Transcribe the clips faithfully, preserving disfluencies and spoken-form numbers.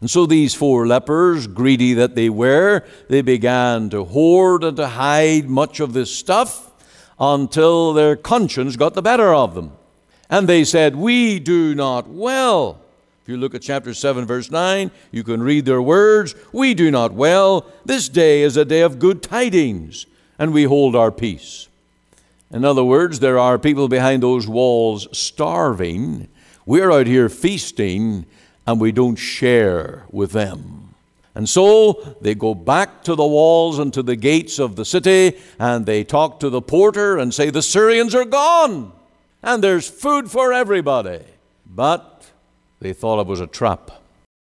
And so these four lepers, greedy that they were, they began to hoard and to hide much of this stuff until their conscience got the better of them. And they said, "We do not well." If you look at chapter seven, verse nine, you can read their words. "We do not well. This day is a day of good tidings, and we hold our peace." In other words, there are people behind those walls starving. We're out here feasting, and we don't share with them. And so they go back to the walls and to the gates of the city, and they talk to the porter and say, "The Syrians are gone, and there's food for everybody." But they thought it was a trap.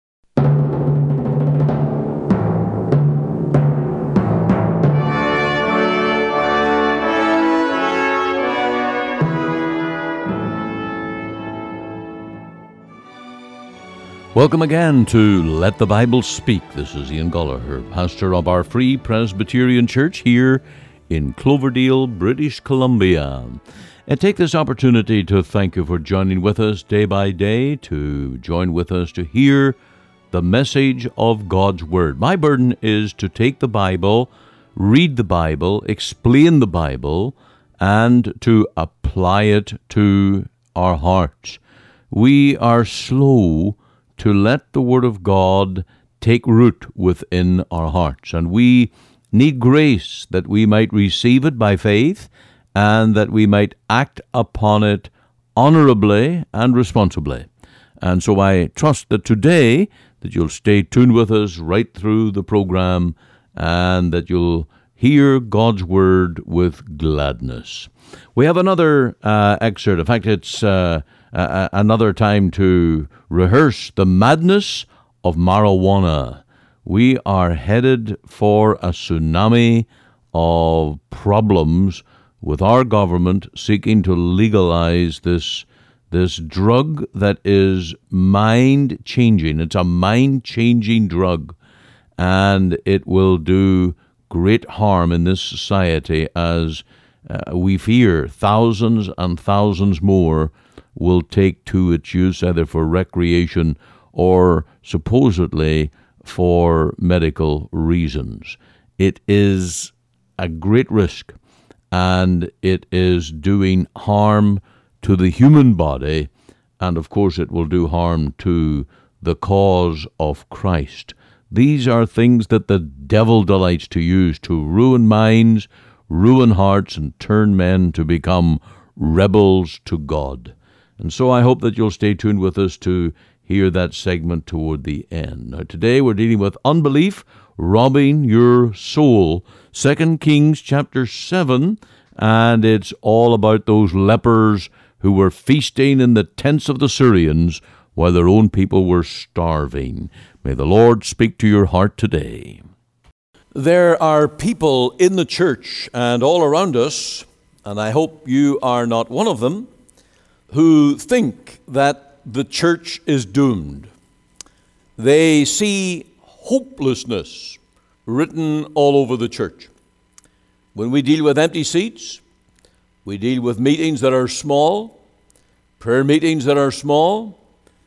Welcome again to Let the Bible Speak. This is Ian Gollaher, pastor of our Free Presbyterian Church here in Cloverdale, British Columbia. And take this opportunity to thank you for joining with us day by day, to join with us to hear the message of God's Word. My burden is to take the Bible, read the Bible, explain the Bible, and to apply it to our hearts. We are slow to let the Word of God take root within our hearts. And we need grace that we might receive it by faith and that we might act upon it honorably and responsibly. And so I trust that today that you'll stay tuned with us right through the program and that you'll hear God's Word with gladness. We have another uh, excerpt. In fact, it's uh, uh, another time to rehearse the madness of marijuana. We are headed for a tsunami of problems with our government seeking to legalize this this drug that is mind-changing. It's a mind-changing drug, and it will do great harm in this society as uh, we fear thousands and thousands more will take to its use either for recreation or supposedly for medical reasons. It is a great risk, and it is doing harm to the human body, and of course it will do harm to the cause of Christ. These are things that the devil delights to use to ruin minds, ruin hearts, and turn men to become rebels to God. And so I hope that you'll stay tuned with us to hear that segment toward the end. Now today we're dealing with unbelief robbing your soul. Second Kings chapter seven, and it's all about those lepers who were feasting in the tents of the Syrians while their own people were starving. May the Lord speak to your heart today. There are people in the church and all around us, and I hope you are not one of them, who think that the church is doomed. They see hopelessness written all over the church. When we deal with empty seats, we deal with meetings that are small, prayer meetings that are small.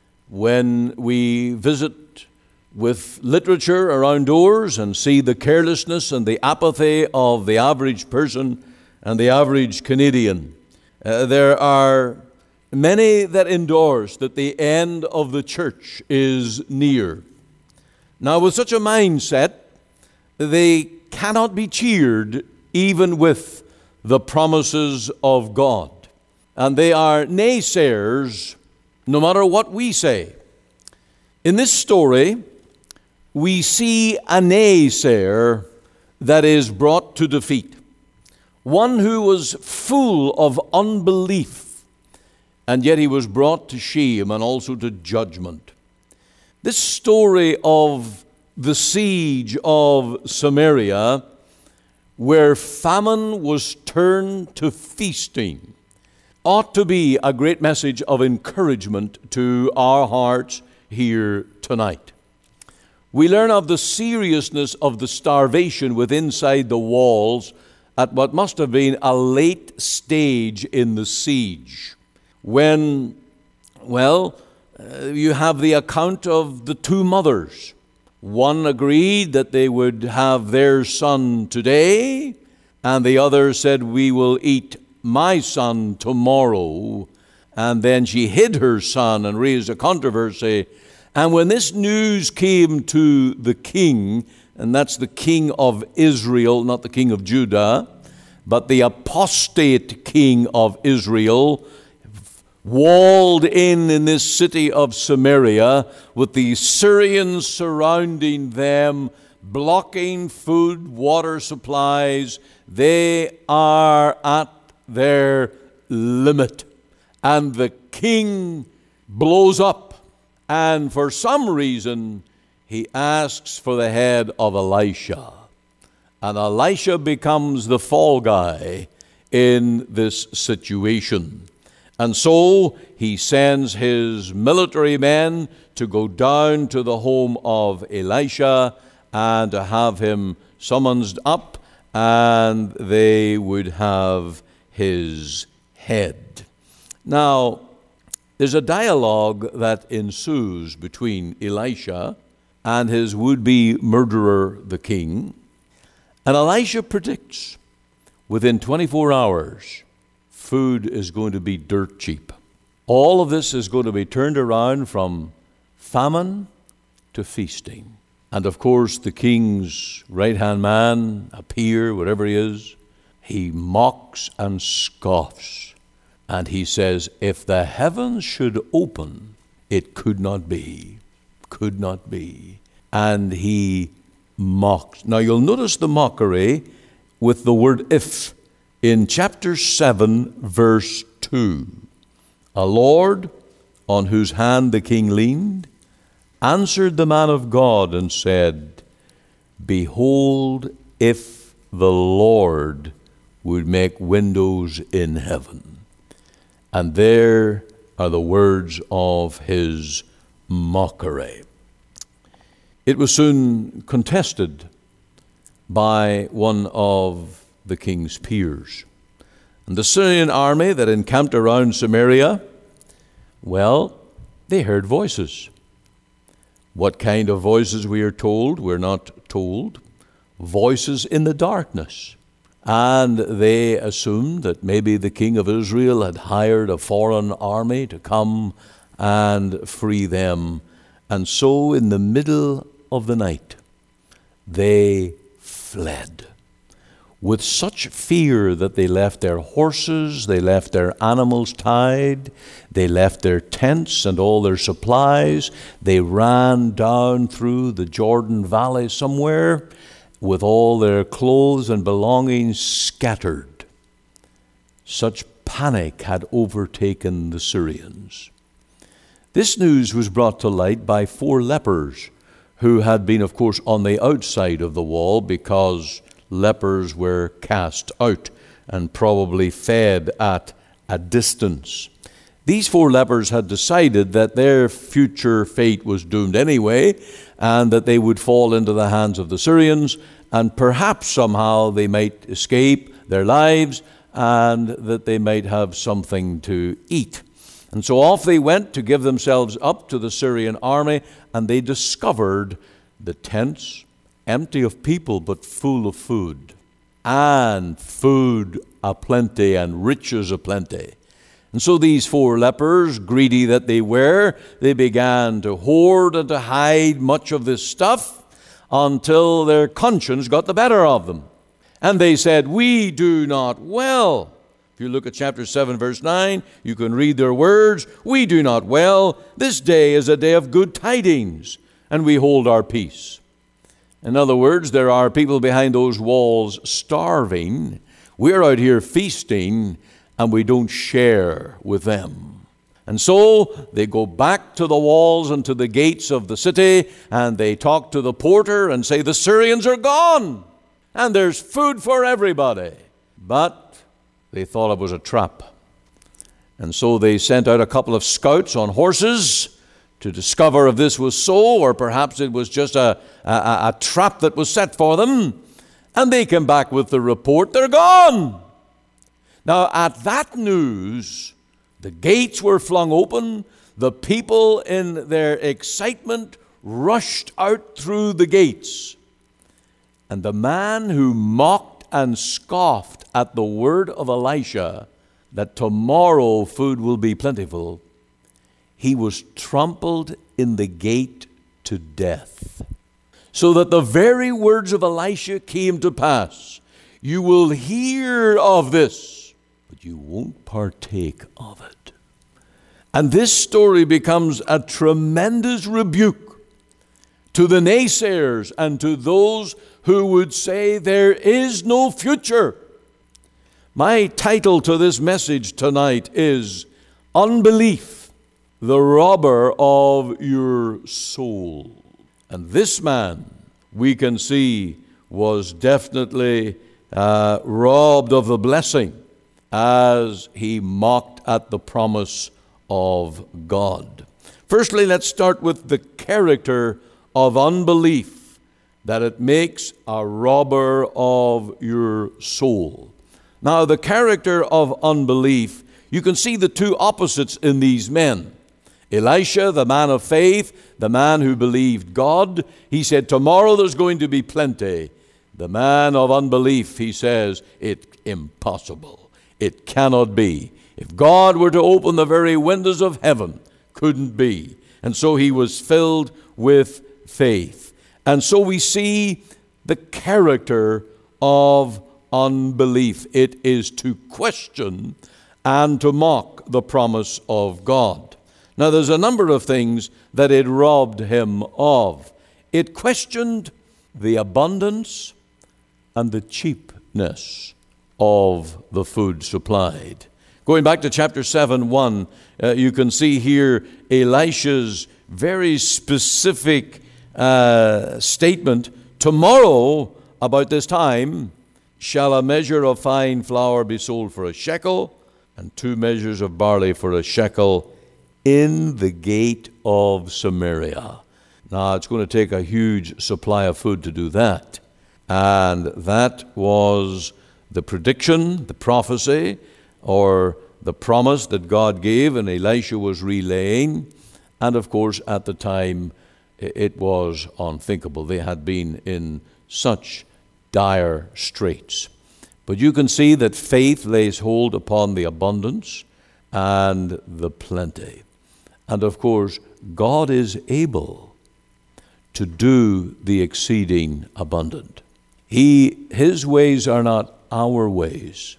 When we visit with literature around doors and see the carelessness and the apathy of the average person and the average Canadian, uh, there are many that endorse that the end of the church is near. Now, with such a mindset, they cannot be cheered even with the promises of God. And they are naysayers no matter what we say. In this story, we see a naysayer that is brought to defeat. One who was full of unbelief, and yet he was brought to shame and also to judgment. This story of the siege of Samaria, where famine was turned to feasting, ought to be a great message of encouragement to our hearts here tonight. We learn of the seriousness of the starvation within inside the walls at what must have been a late stage in the siege, when, well, uh, you have the account of the two mothers. One agreed that they would have their son today, and the other said, we will eat my son tomorrow. And then she hid her son and raised a controversy. And when this news came to the king, and that's the king of Israel, not the king of Judah, but the apostate king of Israel, walled in in this city of Samaria, with the Syrians surrounding them, blocking food, water supplies. They are at their limit. And the king blows up, and for some reason, he asks for the head of Elisha. And Elisha becomes the fall guy in this situation. And so he sends his military men to go down to the home of Elisha and to have him summoned up, and they would have his head. Now, there's a dialogue that ensues between Elisha and his would-be murderer, the king. And Elisha predicts within twenty-four hours, food is going to be dirt cheap. All of this is going to be turned around from famine to feasting. And of course, the king's right-hand man, a peer, whatever he is, he mocks and scoffs. And he says, if the heavens should open, it could not be. Could not be. And he mocks. Now you'll notice the mockery with the word if in chapter seven, verse two. A Lord on whose hand the king leaned answered the man of God and said, behold, if the Lord would make windows in heaven. And there are the words of his mockery. It was soon contested by one of the king's peers. And the Syrian army that encamped around Samaria, well, they heard voices. What kind of voices we are told? We're not told. Voices in the darkness. And they assumed that maybe the king of Israel had hired a foreign army to come and free them. And so in the middle of the night, they fled with such fear that they left their horses, they left their animals tied, they left their tents and all their supplies. They ran down through the Jordan Valley somewhere with all their clothes and belongings scattered. Such panic had overtaken the Syrians. This news was brought to light by four lepers who had been, of course, on the outside of the wall because lepers were cast out and probably fed at a distance. These four lepers had decided that their future fate was doomed anyway, and that they would fall into the hands of the Syrians, and perhaps somehow they might escape their lives, and that they might have something to eat. And so off they went to give themselves up to the Syrian army, and they discovered the tents empty of people but full of food, and food aplenty and riches aplenty. And so these four lepers, greedy that they were, they began to hoard and to hide much of this stuff until their conscience got the better of them. And they said, we do not well. If you look at chapter seven, verse nine, you can read their words. We do not well. This day is a day of good tidings, and we hold our peace. In other words, there are people behind those walls starving. We're out here feasting, and we don't share with them. And so they go back to the walls and to the gates of the city, and they talk to the porter and say, the Syrians are gone, and there's food for everybody. But they thought it was a trap. And so they sent out a couple of scouts on horses to discover if this was so, or perhaps it was just a, a, a trap that was set for them. And they came back with the report, they're gone. Now, at that news, the gates were flung open, the people in their excitement rushed out through the gates. And the man who mocked and scoffed at the word of Elisha that tomorrow food will be plentiful, he was trampled in the gate to death. So that the very words of Elisha came to pass. You will hear of this, but you won't partake of it. And this story becomes a tremendous rebuke to the naysayers and to those who would say there is no future. My title to this message tonight is Unbelief, the Robber of Your Soul. And this man, we can see, was definitely uh, robbed of the blessing as he mocked at the promise of God. Firstly, let's start with the character of unbelief, that it makes a robber of your soul. Now, the character of unbelief, you can see the two opposites in these men. Elisha, the man of faith, the man who believed God, he said, tomorrow there's going to be plenty. The man of unbelief, he says, it's impossible. It cannot be. If God were to open the very windows of heaven, couldn't be. And so he was filled with faith. And so we see the character of unbelief. It is to question and to mock the promise of God. Now, there's a number of things that it robbed him of. It questioned the abundance and the cheapness of the food supplied. Going back to chapter seven, one, uh, you can see here Elisha's very specific uh, statement. Tomorrow, about this time, shall a measure of fine flour be sold for a shekel, and two measures of barley for a shekel in the gate of Samaria. Now, it's going to take a huge supply of food to do that. And that was the prediction, the prophecy, or the promise that God gave and Elisha was relaying. And of course, at the time, it was unthinkable. They had been in such dire straits. But you can see that faith lays hold upon the abundance and the plenty. And of course, God is able to do the exceeding abundant. He, His ways are not our ways.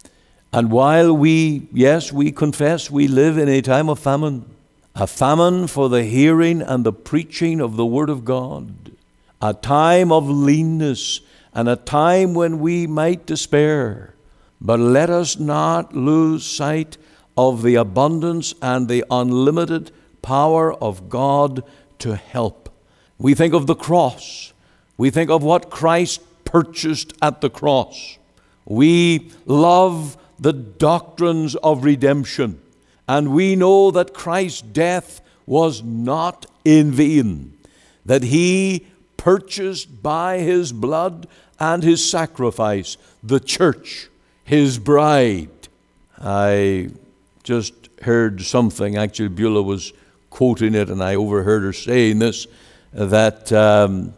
And while we, yes, we confess we live in a time of famine, a famine for the hearing and the preaching of the Word of God, a time of leanness and a time when we might despair. But let us not lose sight of the abundance and the unlimited power of God to help. We think of the cross. We think of what Christ purchased at the cross. We love the doctrines of redemption. And we know that Christ's death was not in vain, that He purchased by His blood and His sacrifice the church, His bride. I just heard something, actually Beulah was quoting it and I overheard her saying this, that um,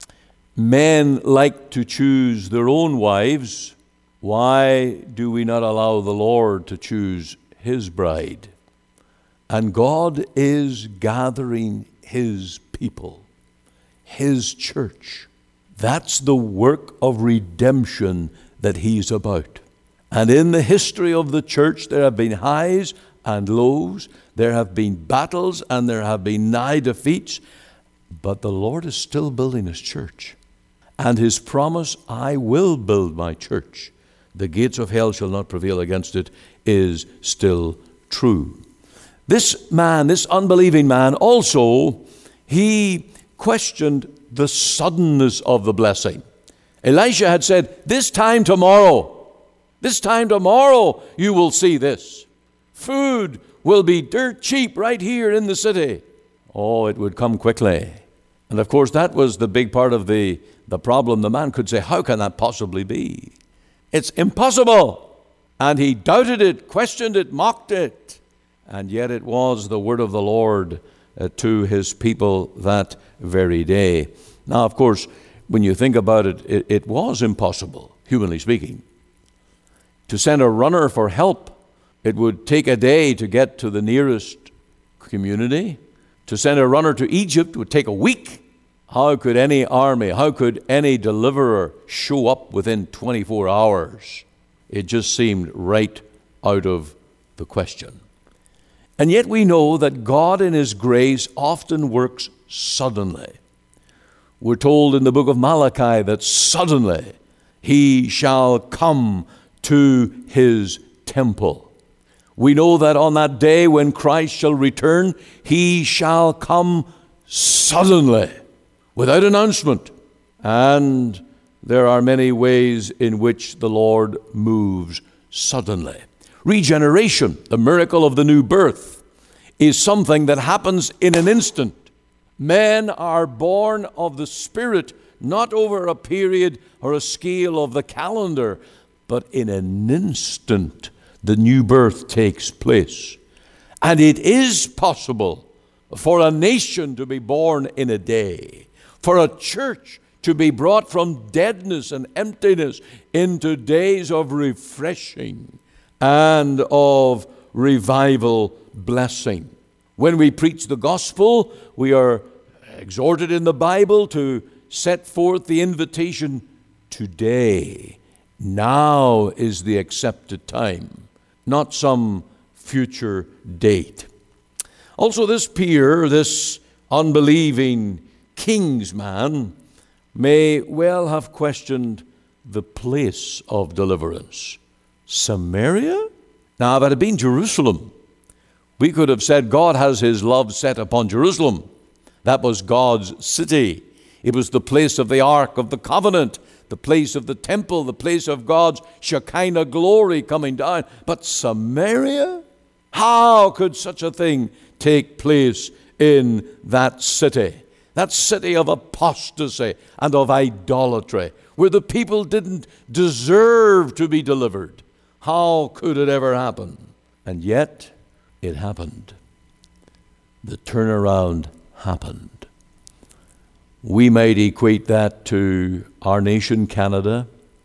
men like to choose their own wives. Why do we not allow the Lord to choose His bride? And God is gathering His people, His church. That's the work of redemption that He's about. And in the history of the church, there have been highs and lows. There have been battles and there have been nigh defeats. But the Lord is still building His church. And His promise, I will build my church. The gates of hell shall not prevail against it, is still true. This man, this unbelieving man, also, he questioned the suddenness of the blessing. Elisha had said, this time tomorrow, this time tomorrow you will see this. Food will be dirt cheap right here in the city. Oh, it would come quickly. And of course, that was the big part of the, the problem. The man could say, how can that possibly be? It's impossible. And he doubted it, questioned it, mocked it. And yet it was the word of the Lord uh, to his people that very day. Now, of course, when you think about it, it, it was impossible, humanly speaking, to send a runner for help. It would take a day to get to the nearest community. To send a runner to Egypt would take a week. How could any army, how could any deliverer show up within twenty-four hours? It just seemed right out of the question. And yet we know that God in his grace often works suddenly. We're told in the book of Malachi that suddenly he shall come to his temple. We know that on that day when Christ shall return, he shall come suddenly, without announcement. And there are many ways in which the Lord moves suddenly. Regeneration, the miracle of the new birth, is something that happens in an instant. Men are born of the Spirit, not over a period or a scale of the calendar, but in an instant the new birth takes place. And it is possible for a nation to be born in a day, for a church to be brought from deadness and emptiness into days of refreshing and of revival blessing. When we preach the gospel, we are exhorted in the Bible to set forth the invitation today. Now is the accepted time, not some future date. Also, this peer, this unbelieving king's man, may well have questioned the place of deliverance. Samaria? Now, if it had been Jerusalem, we could have said God has his love set upon Jerusalem. That was God's city. It was the place of the Ark of the Covenant, the place of the temple, the place of God's Shekinah glory coming down. But Samaria? How could such a thing take place in that city? That city of apostasy and of idolatry, where the people didn't deserve to be delivered. How could it ever happen? And yet, it happened. The turnaround happened. We might equate that to our nation, Canada.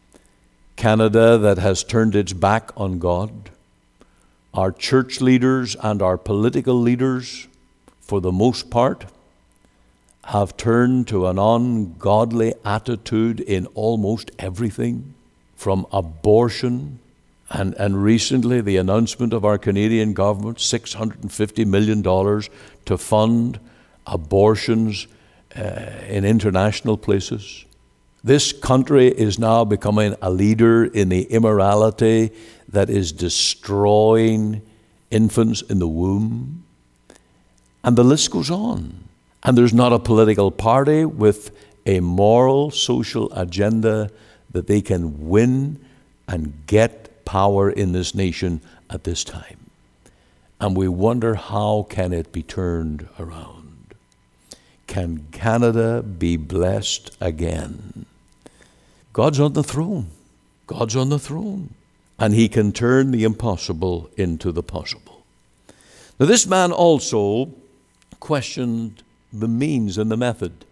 Canada that has turned its back on God. Our church leaders and our political leaders, for the most part, have turned to an ungodly attitude in almost everything, from abortion, and, and recently the announcement of our Canadian government, six hundred fifty million dollars to fund abortions uh, in international places. This country is now becoming a leader in the immorality that is destroying infants in the womb. And the list goes on. And there's not a political party with a moral, social agenda that they can win and get power in this nation at this time. And we wonder, how can it be turned around? Can Canada be blessed again? God's on the throne. God's on the throne. And he can turn the impossible into the possible. Now, this man also questioned the means and the method.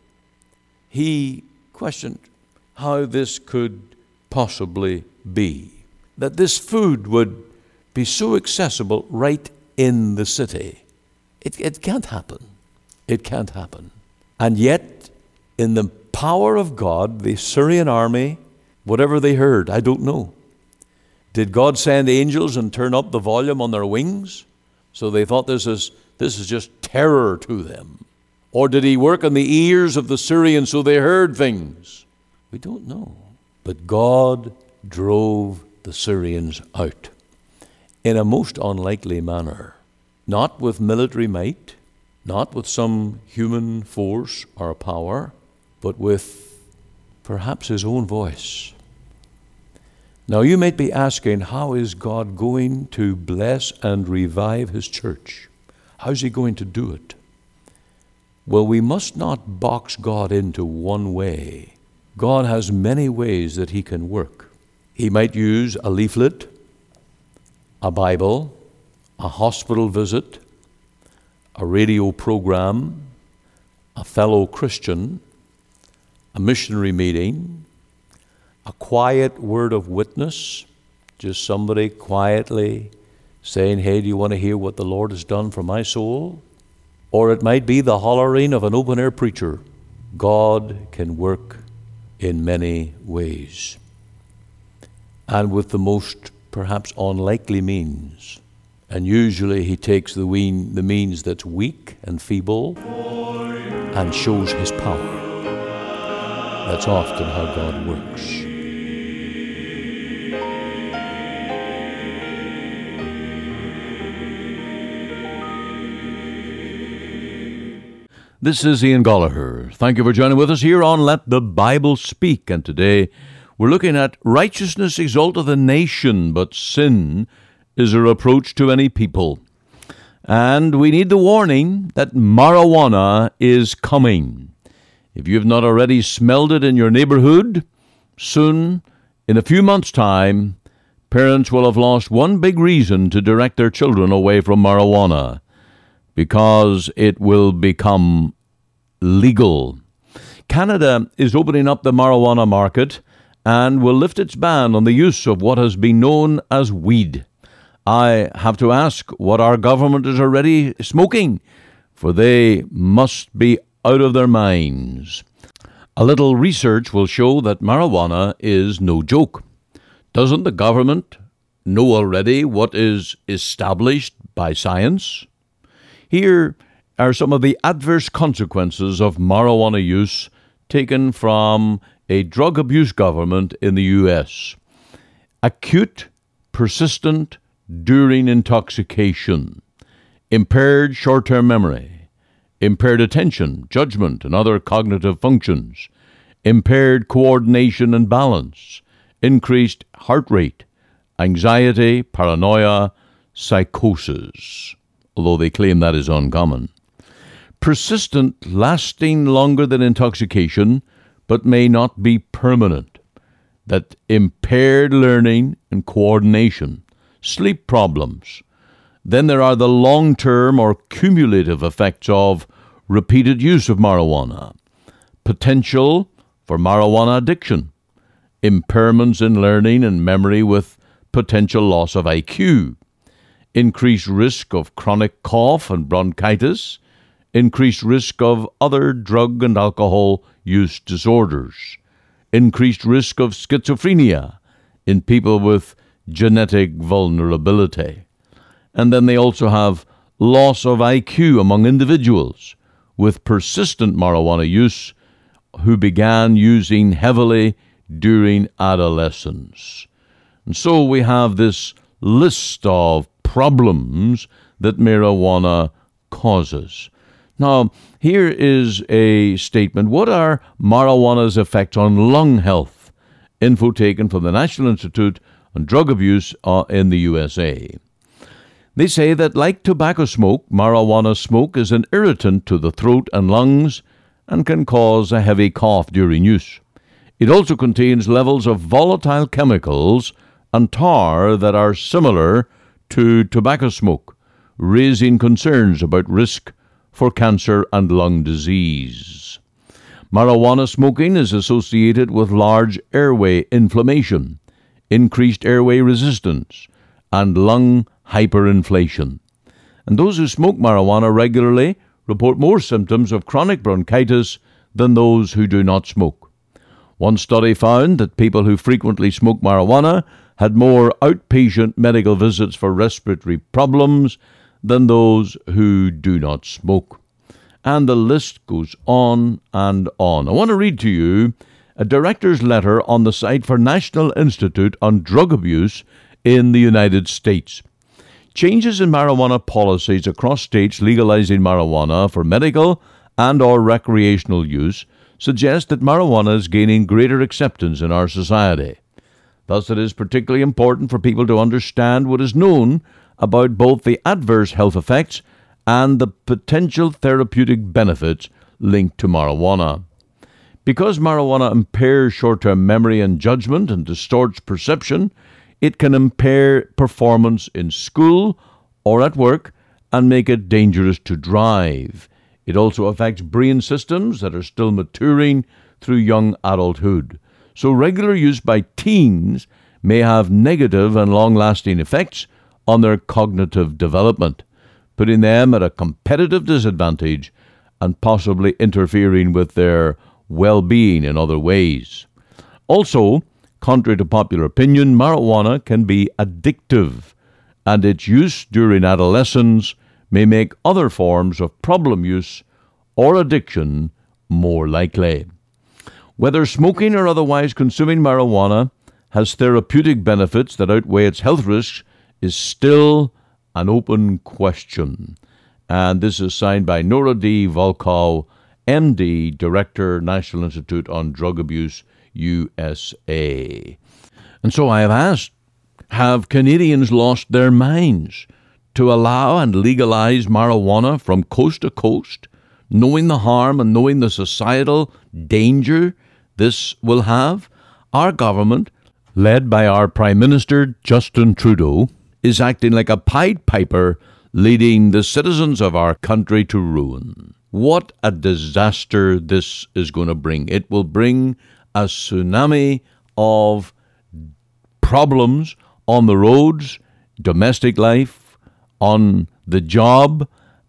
He questioned how this could possibly be, that this food would be so accessible right in the city. It, it can't happen. It can't happen. And yet, in the power of God, the Syrian army, whatever they heard, I don't know. Did God send angels and turn up the volume on their wings? So they thought this is, this is just terror to them. Or did he work on the ears of the Syrians so they heard things? We don't know. But God drove the Syrians out in a most unlikely manner. Not with military might, not with some human force or power, but with perhaps his own voice. Now you might be asking, how is God going to bless and revive his church? How's he going to do it? Well, we must not box God into one way. God has many ways that he can work. He might use a leaflet, a Bible, a hospital visit, a radio program, a fellow Christian, a missionary meeting, a quiet word of witness, just somebody quietly saying, hey, do you want to hear what the Lord has done for my soul? Or it might be the hollering of an open-air preacher. God can work in many ways, and with the most perhaps unlikely means. And usually he takes the, ween, the means that's weak and feeble and shows his power. That's often how God works. This is Ian Gallagher. Thank you for joining with us here on Let the Bible Speak. And today we're looking at righteousness exalteth a nation, but sin is a reproach to any people. And we need the warning that marijuana is coming. If you have not already smelled it in your neighborhood, soon, in a few months' time, parents will have lost one big reason to direct their children away from marijuana, because it will become legal. Canada is opening up the marijuana market and will lift its ban on the use of what has been known as weed. I have to ask what our government is already smoking, for they must be out of their minds. A little research will show that marijuana is no joke. Doesn't the government know already what is established by science? Here are some of the adverse consequences of marijuana use taken from a drug abuse government in the U S. Acute, persistent, during intoxication, impaired short-term memory, impaired attention, judgment, and other cognitive functions, impaired coordination and balance, increased heart rate, anxiety, paranoia, psychosis, although they claim that is uncommon. Persistent, lasting longer than intoxication, but may not be permanent. That impaired learning and coordination, sleep problems. Then there are the long-term or cumulative effects of repeated use of marijuana. Potential for marijuana addiction. Impairments in learning and memory with potential loss of I Q. Increased risk of chronic cough and bronchitis, increased risk of other drug and alcohol use disorders, increased risk of schizophrenia in people with genetic vulnerability. And then they also have loss of I Q among individuals with persistent marijuana use who began using heavily during adolescence. And so we have this list of problems that marijuana causes. Now, here is a statement. What are marijuana's effects on lung health? Info taken from the National Institute on Drug Abuse uh, in the U S A. They say that, like tobacco smoke, marijuana smoke is an irritant to the throat and lungs and can cause a heavy cough during use. It also contains levels of volatile chemicals and tar that are similar to tobacco smoke, raising concerns about risk for cancer and lung disease. Marijuana smoking is associated with large airway inflammation, increased airway resistance, and lung hyperinflation. And those who smoke marijuana regularly report more symptoms of chronic bronchitis than those who do not smoke. One study found that people who frequently smoke marijuana had more outpatient medical visits for respiratory problems than those who do not smoke. And the list goes on and on. I want to read to you a director's letter on the site for National Institute on Drug Abuse in the United States. Changes in marijuana policies across states legalizing marijuana for medical and or recreational use suggest that marijuana is gaining greater acceptance in our society. Thus, it is particularly important for people to understand what is known about both the adverse health effects and the potential therapeutic benefits linked to marijuana. Because marijuana impairs short-term memory and judgment and distorts perception, it can impair performance in school or at work and make it dangerous to drive. It also affects brain systems that are still maturing through young adulthood. So regular use by teens may have negative and long-lasting effects on their cognitive development, putting them at a competitive disadvantage and possibly interfering with their well-being in other ways. Also, contrary to popular opinion, marijuana can be addictive, and its use during adolescence may make other forms of problem use or addiction more likely. Whether smoking or otherwise consuming marijuana has therapeutic benefits that outweigh its health risks is still an open question. And this is signed by Nora D. Volkow, M D, Director, National Institute on Drug Abuse, U S A. And so I have asked, have Canadians lost their minds to allow and legalize marijuana from coast to coast, knowing the harm and knowing the societal danger this will have? Our government, led by our Prime Minister Justin Trudeau, is acting like a Pied Piper, leading the citizens of our country to ruin. What a disaster this is going to bring. It will bring a tsunami of problems on the roads, domestic life, on the job,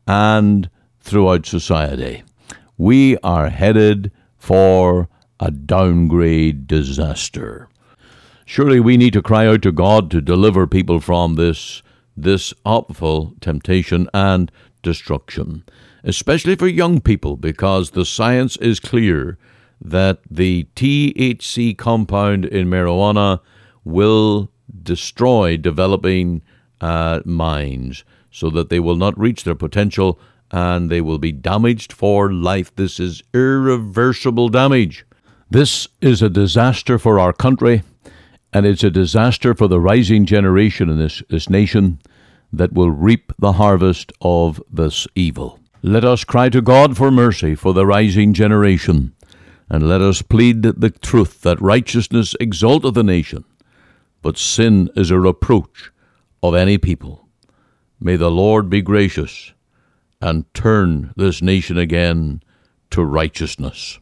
and throughout society. We are headed for a downgrade disaster. Surely we need to cry out to God to deliver people from this, this awful temptation and destruction, especially for young people, because the science is clear that the T H C compound in marijuana will destroy developing uh, minds so that they will not reach their potential and they will be damaged for life. This is irreversible damage. This is a disaster for our country, and it's a disaster for the rising generation in this, this nation that will reap the harvest of this evil. Let us cry to God for mercy for the rising generation, and let us plead the truth that righteousness exalteth a nation, but sin is a reproach of any people. May the Lord be gracious and turn this nation again to righteousness.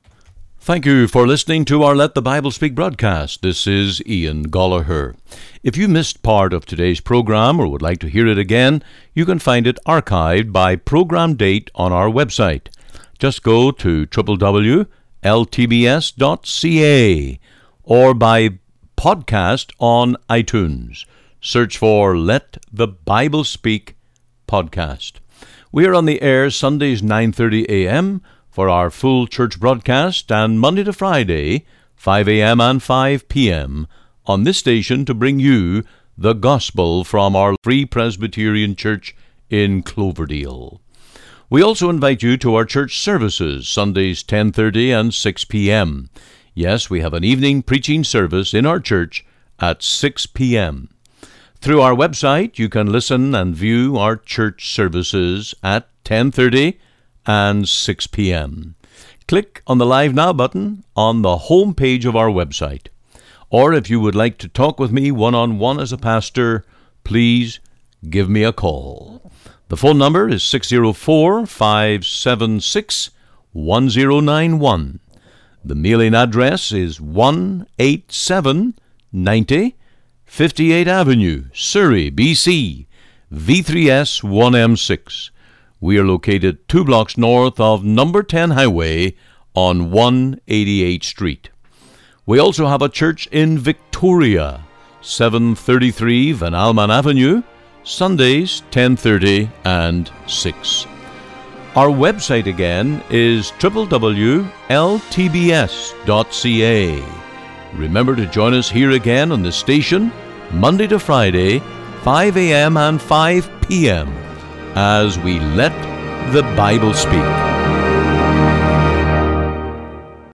Thank you for listening to our Let the Bible Speak broadcast. This is Ian Gollaher. If you missed part of today's program or would like to hear it again, you can find it archived by program date on our website. Just go to w w w dot l t b s dot c a or by podcast on iTunes. Search for Let the Bible Speak podcast. We are on the air Sundays nine thirty a.m., for our full church broadcast, and Monday to Friday, five a.m. and five p.m. on this station to bring you the gospel from our Free Presbyterian Church in Cloverdale. We also invite you to our church services, Sundays ten thirty and six p.m. Yes, we have an evening preaching service in our church at six p.m. Through our website, you can listen and view our church services at ten thirty and six p.m. Click on the Live Now button on the home page of our website. Or if you would like to talk with me one-on-one as a pastor, please give me a call. The phone number is six oh four, five seven six, one oh nine one. The mailing address is one eighty-seven ninety fifty-eighth Avenue, Surrey, B C, V three S one M six. We are located two blocks north of number ten Highway on one eighty-eighth Street. We also have a church in Victoria, seven thirty-three Van Alman Avenue, Sundays ten thirty and six. Our website again is w w w dot l t b s dot c a. Remember to join us here again on the station, Monday to Friday, five a.m. and five p.m. as we let the Bible speak.